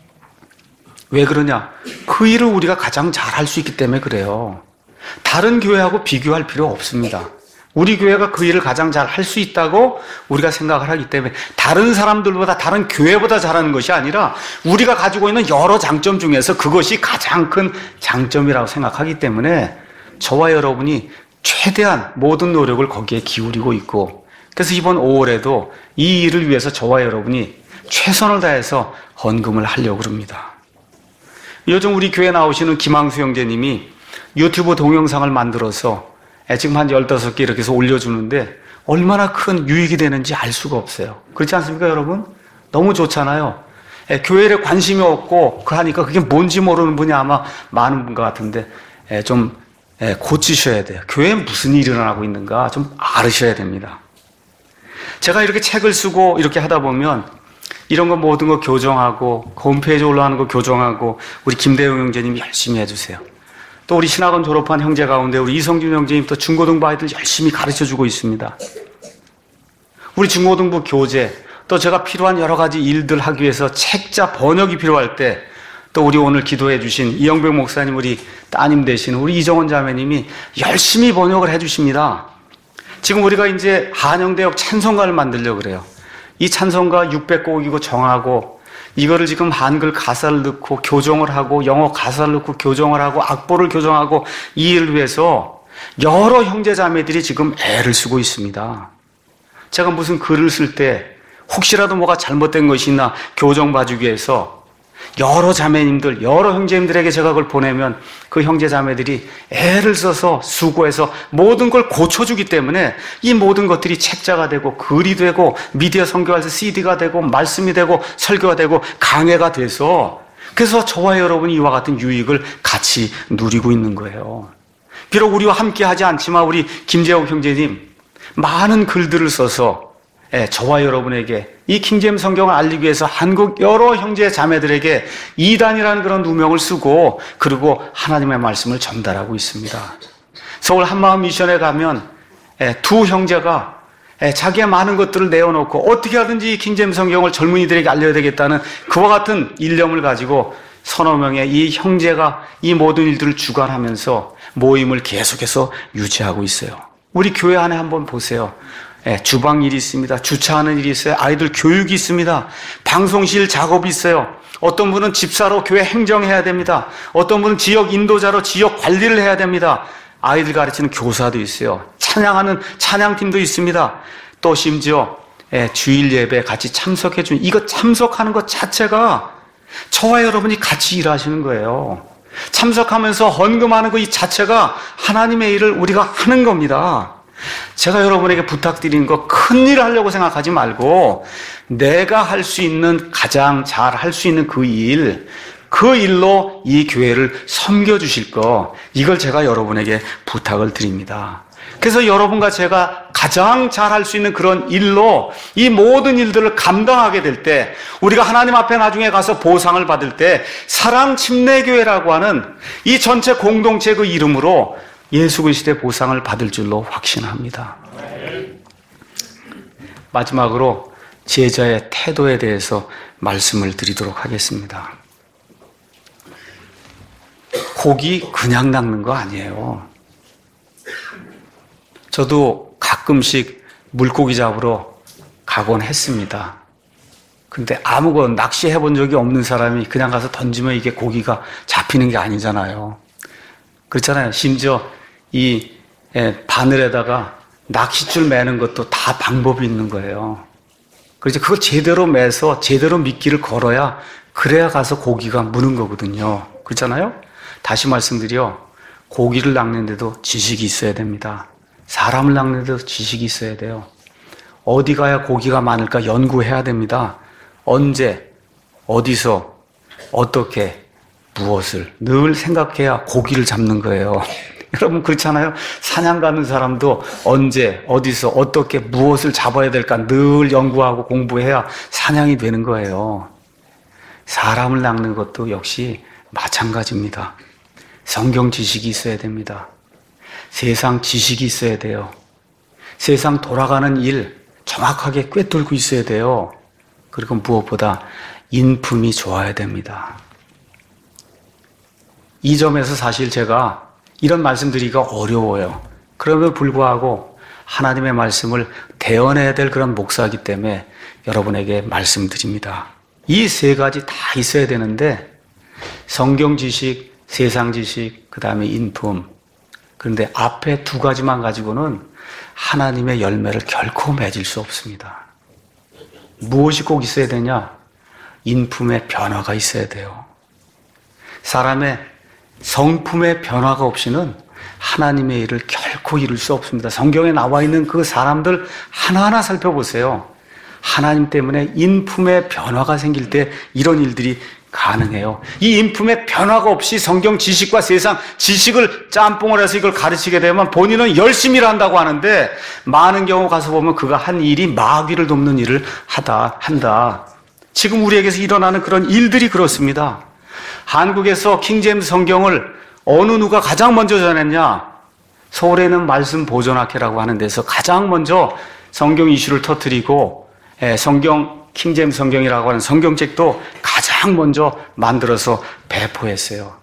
왜 그러냐? 그 일을 우리가 가장 잘 할 수 있기 때문에 그래요. 다른 교회하고 비교할 필요 없습니다. 우리 교회가 그 일을 가장 잘 할 수 있다고 우리가 생각을 하기 때문에 다른 사람들보다 다른 교회보다 잘하는 것이 아니라 우리가 가지고 있는 여러 장점 중에서 그것이 가장 큰 장점이라고 생각하기 때문에 저와 여러분이 최대한 모든 노력을 거기에 기울이고 있고 그래서 이번 5월에도 이 일을 위해서 저와 여러분이 최선을 다해서 헌금을 하려고 합니다. 요즘 우리 교회 나오시는 김항수 형제님이 유튜브 동영상을 만들어서 지금 한 15개 이렇게 해서 올려주는데 얼마나 큰 유익이 되는지 알 수가 없어요. 그렇지 않습니까, 여러분? 너무 좋잖아요. 교회에 관심이 없고 하니까 그게 뭔지 모르는 분이 아마 많은 분 같은데 좀 고치셔야 돼요. 교회에 무슨 일이 일어나고 있는가 좀 알으셔야 됩니다. 제가 이렇게 책을 쓰고 이렇게 하다 보면 이런 거 모든 거 교정하고 홈페이지에 올라가는 거 교정하고 우리 김대용 형제님이 열심히 해주세요. 또 우리 신학원 졸업한 형제 가운데 우리 이성준 형제님 또 중고등부 아이들 열심히 가르쳐주고 있습니다. 우리 중고등부 교재 또 제가 필요한 여러 가지 일들 하기 위해서 책자 번역이 필요할 때 또 우리 오늘 기도해 주신 이영백 목사님 우리 따님 되신 우리 이정원 자매님이 열심히 번역을 해 주십니다. 지금 우리가 이제 한영대역 찬송가를 만들려고 그래요. 이 찬송가 600곡이고 정하고 이거를 지금 한글 가사를 넣고 교정을 하고 영어 가사를 넣고 교정을 하고 악보를 교정하고 이 일을 위해서 여러 형제 자매들이 지금 애를 쓰고 있습니다. 제가 무슨 글을 쓸 때 혹시라도 뭐가 잘못된 것이 있나 교정 봐주기 위해서 여러 자매님들, 여러 형제님들에게 제가 그걸 보내면 그 형제 자매들이 애를 써서 수고해서 모든 걸 고쳐주기 때문에 이 모든 것들이 책자가 되고 글이 되고 미디어 선교할 때 CD가 되고 말씀이 되고 설교가 되고 강해가 돼서 그래서 저와 여러분이 이와 같은 유익을 같이 누리고 있는 거예요. 비록 우리와 함께 하지 않지만 우리 김재욱 형제님 많은 글들을 써서 저와 여러분에게 이 킹제임스 성경을 알리기 위해서 한국 여러 형제 자매들에게 이단이라는 그런 누명을 쓰고 그리고 하나님의 말씀을 전달하고 있습니다. 서울 한마음 미션에 가면 두 형제가 자기의 많은 것들을 내어놓고 어떻게 하든지 이 킹제임스 성경을 젊은이들에게 알려야 되겠다는 그와 같은 일념을 가지고 서너 명의 이 형제가 이 모든 일들을 주관하면서 모임을 계속해서 유지하고 있어요. 우리 교회 안에 한번 보세요. 주방 일이 있습니다. 주차하는 일이 있어요. 아이들 교육이 있습니다. 방송실 작업이 있어요. 어떤 분은 집사로 교회 행정해야 됩니다. 어떤 분은 지역 인도자로 지역 관리를 해야 됩니다. 아이들 가르치는 교사도 있어요. 찬양하는 찬양팀도 있습니다. 또 심지어 주일 예배에 같이 참석해 준 이거 참석하는 것 자체가 저와 여러분이 같이 일하시는 거예요. 참석하면서 헌금하는 것 이 자체가 하나님의 일을 우리가 하는 겁니다. 제가 여러분에게 부탁드리는 거 큰일 하려고 생각하지 말고 내가 할 수 있는 가장 잘 할 수 있는 그 일로 이 교회를 섬겨주실 거 이걸 제가 여러분에게 부탁을 드립니다. 그래서 여러분과 제가 가장 잘 할 수 있는 그런 일로 이 모든 일들을 감당하게 될 때 우리가 하나님 앞에 나중에 가서 보상을 받을 때 사랑 침례교회라고 하는 이 전체 공동체 그 이름으로 예수 그리스도의 보상을 받을 줄로 확신합니다. 마지막으로 제자의 태도에 대해서 말씀을 드리도록 하겠습니다. 고기 그냥 낚는 거 아니에요. 저도 가끔씩 물고기 잡으러 가곤 했습니다. 근데 아무거나 낚시해 본 적이 없는 사람이 그냥 가서 던지면 이게 고기가 잡히는 게 아니잖아요. 그렇잖아요. 심지어 이 바늘에다가 낚싯줄 매는 것도 다 방법이 있는 거예요. 그래서 그걸 제대로 매서 제대로 미끼를 걸어야 그래야 가서 고기가 무는 거거든요. 그렇잖아요? 다시 말씀드려 고기를 낚는데도 지식이 있어야 됩니다. 사람을 낚는데도 지식이 있어야 돼요. 어디 가야 고기가 많을까 연구해야 됩니다. 언제, 어디서, 어떻게, 무엇을 늘 생각해야 고기를 잡는 거예요. 여러분 그렇잖아요? 사냥 가는 사람도 언제, 어디서, 어떻게, 무엇을 잡아야 될까 늘 연구하고 공부해야 사냥이 되는 거예요. 사람을 낚는 것도 역시 마찬가지입니다. 성경 지식이 있어야 됩니다. 세상 지식이 있어야 돼요. 세상 돌아가는 일 정확하게 꿰뚫고 있어야 돼요. 그리고 무엇보다 인품이 좋아야 됩니다. 이 점에서 사실 제가 이런 말씀드리기가 어려워요. 그럼에도 불구하고 하나님의 말씀을 대언해야 될 그런 목사이기 때문에 여러분에게 말씀드립니다. 이 세 가지 다 있어야 되는데 성경 지식, 세상 지식, 그 다음에 인품. 그런데 앞에 두 가지만 가지고는 하나님의 열매를 결코 맺을 수 없습니다. 무엇이 꼭 있어야 되냐? 인품의 변화가 있어야 돼요. 사람의 성품의 변화가 없이는 하나님의 일을 결코 이룰 수 없습니다. 성경에 나와 있는 그 사람들 하나하나 살펴보세요. 하나님 때문에 인품의 변화가 생길 때 이런 일들이 가능해요. 이 인품의 변화가 없이 성경 지식과 세상 지식을 짬뽕을 해서 이걸 가르치게 되면 본인은 열심히 일한다고 하는데 많은 경우 가서 보면 그가 한 일이 마귀를 돕는 일을 한다. 지금 우리에게서 일어나는 그런 일들이 그렇습니다. 한국에서 킹제임스 성경을 어느 누가 가장 먼저 전했냐? 서울에는 말씀 보존학회라고 하는 데서 가장 먼저 성경 이슈를 터뜨리고 성경 킹제임스 성경이라고 하는 성경책도 가장 먼저 만들어서 배포했어요.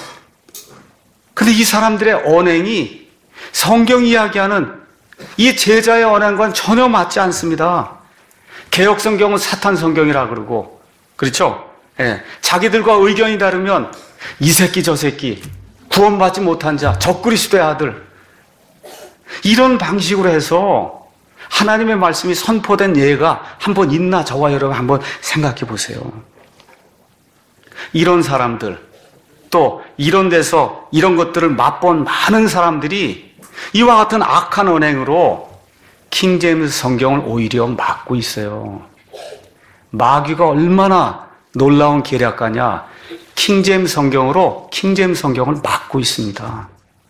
근데 이 사람들의 언행이 성경 이야기하는 이 제자의 언행과는 전혀 맞지 않습니다. 개역 성경은 사탄 성경이라 그러고, 그렇죠? 자기들과 의견이 다르면 이 새끼 저 새끼, 구원받지 못한 자, 적그리스도의 아들, 이런 방식으로 해서 하나님의 말씀이 선포된 예가 한번 있나 저와 여러분 한번 생각해 보세요. 이런 사람들, 또 이런 데서 이런 것들을 맛본 많은 사람들이 이와 같은 악한 언행으로 킹제임스 성경을 오히려 막고 있어요. 마귀가 얼마나 놀라운 계략가냐. 킹제임스 성경을 막고 있습니다.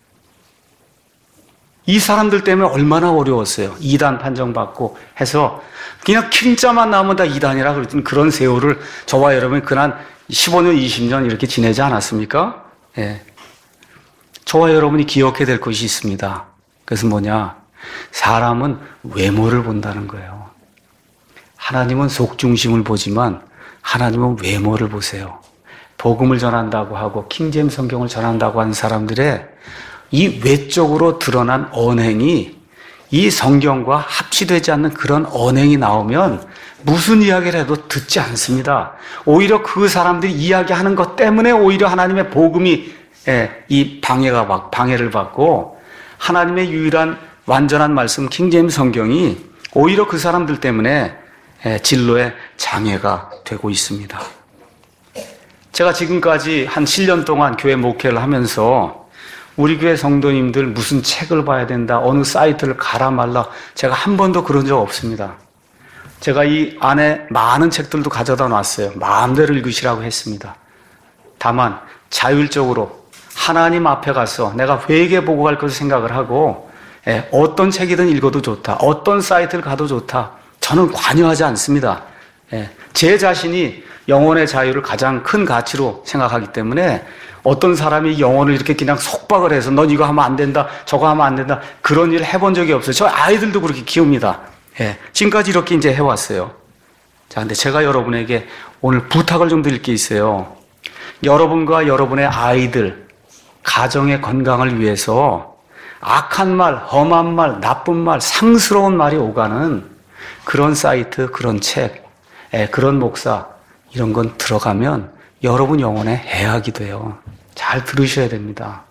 이 사람들 때문에 얼마나 어려웠어요. 이단 판정받고 해서 그냥 킹자만 나오면 다 이단이라 그랬던 그런 세월을 저와 여러분이 그난 15년, 20년 이렇게 지내지 않았습니까? 예. 저와 여러분이 기억해야 될 것이 있습니다. 그래서 뭐냐? 사람은 외모를 본다는 거예요. 하나님은 속중심을 보지만 하나님은 외모를 보세요. 복음을 전한다고 하고 킹제임스 성경을 전한다고 하는 사람들의 이 외적으로 드러난 언행이 이 성경과 합치되지 않는 그런 언행이 나오면 무슨 이야기를 해도 듣지 않습니다. 오히려 그 사람들이 이야기하는 것 때문에 오히려 하나님의 복음이 이 방해를 받고 하나님의 유일한 완전한 말씀 킹제임스 성경이 오히려 그 사람들 때문에 진로의 장애가 되고 있습니다. 제가 지금까지 한 7년 동안 교회 목회를 하면서 우리 교회 성도님들 무슨 책을 봐야 된다, 어느 사이트를 가라 말라, 제가 한 번도 그런 적 없습니다. 제가 이 안에 많은 책들도 가져다 놨어요. 마음대로 읽으시라고 했습니다. 다만 자율적으로 하나님 앞에 가서 내가 회개 보고 갈 것을 생각을 하고 어떤 책이든 읽어도 좋다, 어떤 사이트를 가도 좋다, 저는 관여하지 않습니다. 제 자신이 영혼의 자유를 가장 큰 가치로 생각하기 때문에 어떤 사람이 영혼을 이렇게 그냥 속박을 해서 넌 이거 하면 안 된다, 저거 하면 안 된다, 그런 일을 해본 적이 없어요. 저 아이들도 그렇게 키웁니다. 지금까지 이렇게 이제 해왔어요. 자, 근데 제가 여러분에게 오늘 부탁을 좀 드릴 게 있어요. 여러분과 여러분의 아이들, 가정의 건강을 위해서 악한 말, 험한 말, 나쁜 말, 상스러운 말이 오가는 그런 사이트, 그런 책, 그런 목사, 이런 건 들어가면 여러분 영혼에 해악이 돼요. 잘 들으셔야 됩니다.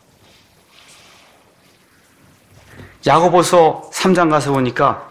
야고보서 3장 가서 보니까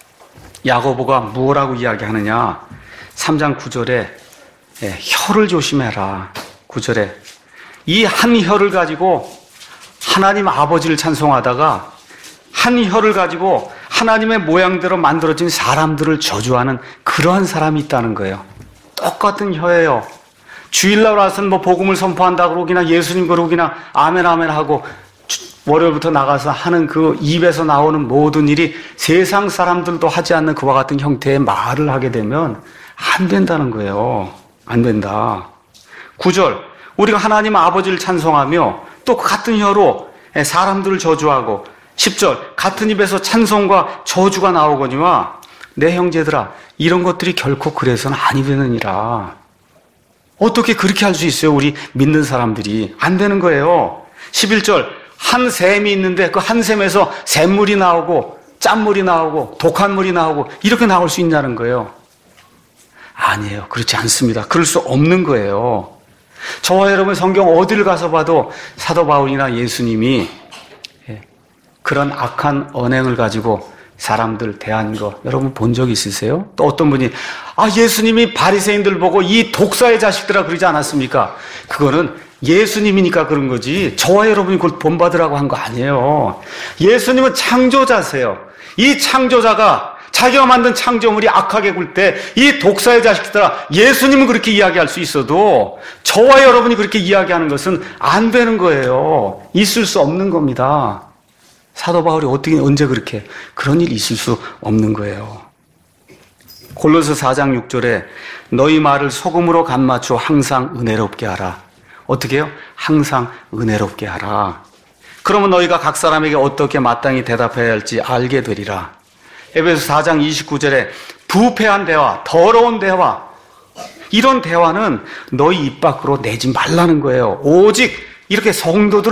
야고보가 뭐라고 이야기하느냐. 3장 9절에 혀를 조심해라. 9절에 이 한 혀를 가지고 하나님 아버지를 찬송하다가 한 혀를 가지고 하나님의 모양대로 만들어진 사람들을 저주하는 그러한 사람이 있다는 거예요. 똑같은 혀예요. 주일날 와서는 뭐 복음을 선포한다 그러기나 예수님 그러기나 아멘 아멘 하고 월요일부터 나가서 하는 그 입에서 나오는 모든 일이 세상 사람들도 하지 않는 그와 같은 형태의 말을 하게 되면 안 된다는 거예요. 안 된다. 9절 우리가 하나님 아버지를 찬송하며 또 같은 혀로 사람들을 저주하고 10절 같은 입에서 찬송과 저주가 나오거니와 내 형제들아 이런 것들이 결코 그래서는 아니 되느니라. 어떻게 그렇게 할 수 있어요? 우리 믿는 사람들이. 안 되는 거예요. 11절 한 샘이 있는데 그 한 샘에서 샘물이 나오고 짠물이 나오고 독한 물이 나오고 이렇게 나올 수 있냐는 거예요. 아니에요. 그렇지 않습니다. 그럴 수 없는 거예요. 저와 여러분 성경 어디를 가서 봐도 사도 바울이나 예수님이 그런 악한 언행을 가지고 사람들 대한 거 여러분 본 적 있으세요? 또 어떤 분이 예수님이 바리새인들 보고 이 독사의 자식들아 그러지 않았습니까? 그거는 예수님이니까 그런 거지 저와 여러분이 그걸 본받으라고 한 거 아니에요. 예수님은 창조자세요. 이 창조자가 자기가 만든 창조물이 악하게 굴 때 이 독사의 자식들아 예수님은 그렇게 이야기할 수 있어도 저와 여러분이 그렇게 이야기하는 것은 안 되는 거예요. 있을 수 없는 겁니다. 사도 바울이 언제 그렇게 그런 일이 있을 수 없는 거예요. 골로새 4장 6절에 너희 말을 소금으로 간 맞추어 항상 은혜롭게 하라. 어떻게 해요? 항상 은혜롭게 하라. 그러면 너희가 각 사람에게 어떻게 마땅히 대답해야 할지 알게 되리라. 에베소 4장 29절에 부패한 대화, 더러운 대화, 이런 대화는 너희 입 밖으로 내지 말라는 거예요. 오직 이렇게 성도들을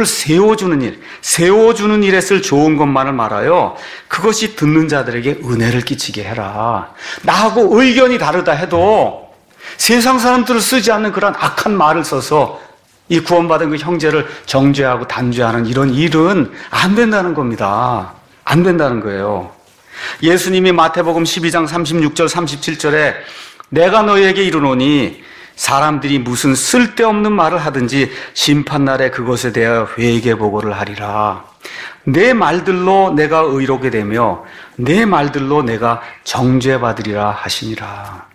세워주는 일에 쓸 좋은 것만을 말하여 그것이 듣는 자들에게 은혜를 끼치게 해라. 나하고 의견이 다르다 해도 세상 사람들을 쓰지 않는 그런 악한 말을 써서 이 구원받은 그 형제를 정죄하고 단죄하는 이런 일은 안 된다는 겁니다. 안 된다는 거예요. 예수님이 마태복음 12장 36절 37절에 내가 너희에게 이르노니 사람들이 무슨 쓸데없는 말을 하든지 심판날에 그것에 대하여 회개보고를 하리라. 내 말들로 내가 의롭게 되며 내 말들로 내가 정죄받으리라 하시니라.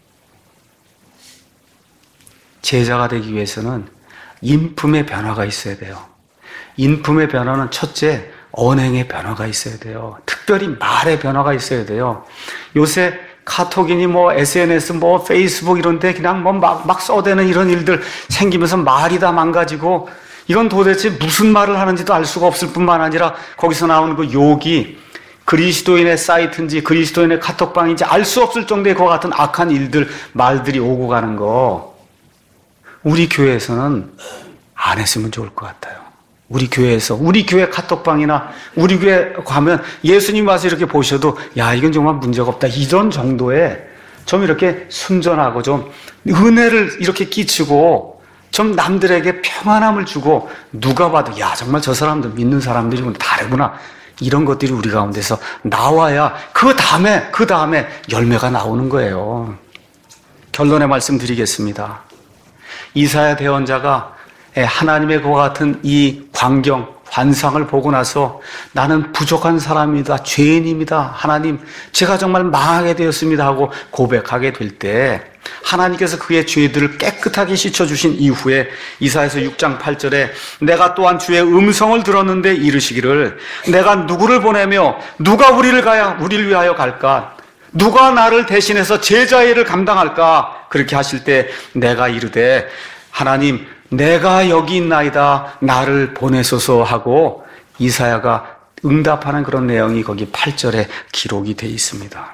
제자가 되기 위해서는 인품의 변화가 있어야 돼요. 인품의 변화는 첫째, 언행의 변화가 있어야 돼요. 특별히 말의 변화가 있어야 돼요. 요새 카톡이니 SNS 페이스북 이런데 그냥 막 써대는 이런 일들 생기면서 말이 다 망가지고, 이건 도대체 무슨 말을 하는지도 알 수가 없을 뿐만 아니라 거기서 나오는 그 욕이 그리스도인의 사이트인지 그리스도인의 카톡방인지 알 수 없을 정도의 그와 같은 악한 일들, 말들이 오고 가는 거, 우리 교회에서는 안 했으면 좋을 것 같아요. 우리 교회에서, 우리 교회 카톡방이나 우리 교회 가면 예수님 와서 이렇게 보셔도 야, 이건 정말 문제가 없다, 이런 정도의 좀 이렇게 순전하고 좀 은혜를 이렇게 끼치고 좀 남들에게 평안함을 주고, 누가 봐도 야, 정말 저 사람들 믿는 사람들이구나, 다르구나, 이런 것들이 우리 가운데서 나와야 그 다음에 열매가 나오는 거예요. 결론의 말씀 드리겠습니다. 이사야 대언자가 하나님의 그와 같은 이 광경, 환상을 보고 나서 나는 부족한 사람입니다, 죄인입니다, 하나님 제가 정말 망하게 되었습니다 하고 고백하게 될 때, 하나님께서 그의 죄들을 깨끗하게 씻어주신 이후에 이사야서 6장 8절에 내가 또한 주의 음성을 들었는데 이르시기를 내가 누구를 보내며 누가 우리를 위하여 갈까, 누가 나를 대신해서 제자의 일을 감당할까, 그렇게 하실 때 내가 이르되 하나님 내가 여기 있나이다, 나를 보내소서 하고 이사야가 응답하는 그런 내용이 거기 8절에 기록이 되어 있습니다.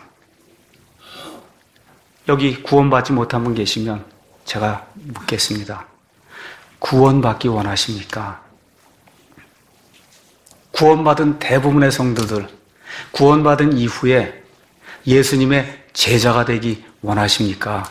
여기 구원받지 못한 분 계시면 제가 묻겠습니다. 구원받기 원하십니까? 구원받은 대부분의 성도들, 구원받은 이후에 예수님의 제자가 되기 원하십니까?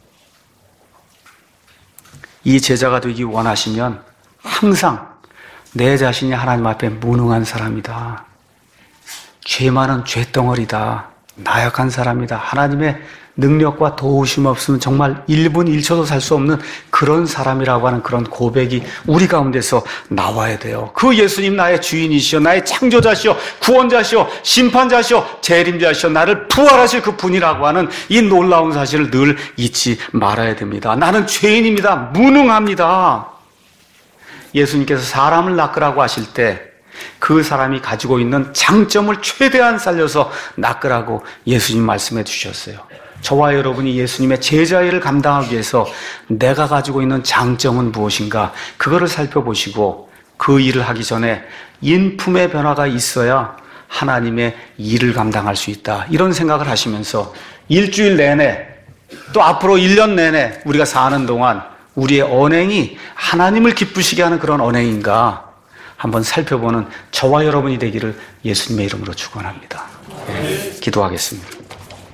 이 제자가 되기 원하시면 항상 내 자신이 하나님 앞에 무능한 사람이다, 죄 많은 죄덩어리다, 나약한 사람이다, 하나님의 능력과 도우심 없으면 정말 1분 1초도 살 수 없는 그런 사람이라고 하는 그런 고백이 우리 가운데서 나와야 돼요. 그 예수님 나의 주인이시오, 나의 창조자시오, 구원자시오, 심판자시오, 재림자시오, 나를 부활하실 그 분이라고 하는 이 놀라운 사실을 늘 잊지 말아야 됩니다. 나는 죄인입니다, 무능합니다. 예수님께서 사람을 낚으라고 하실 때 그 사람이 가지고 있는 장점을 최대한 살려서 낚으라고 예수님 말씀해 주셨어요. 저와 여러분이 예수님의 제자의 일을 감당하기 위해서 내가 가지고 있는 장점은 무엇인가, 그거를 살펴보시고 그 일을 하기 전에 인품의 변화가 있어야 하나님의 일을 감당할 수 있다, 이런 생각을 하시면서 일주일 내내 또 앞으로 1년 내내 우리가 사는 동안 우리의 언행이 하나님을 기쁘시게 하는 그런 언행인가 한번 살펴보는 저와 여러분이 되기를 예수님의 이름으로 축원합니다. 기도하겠습니다.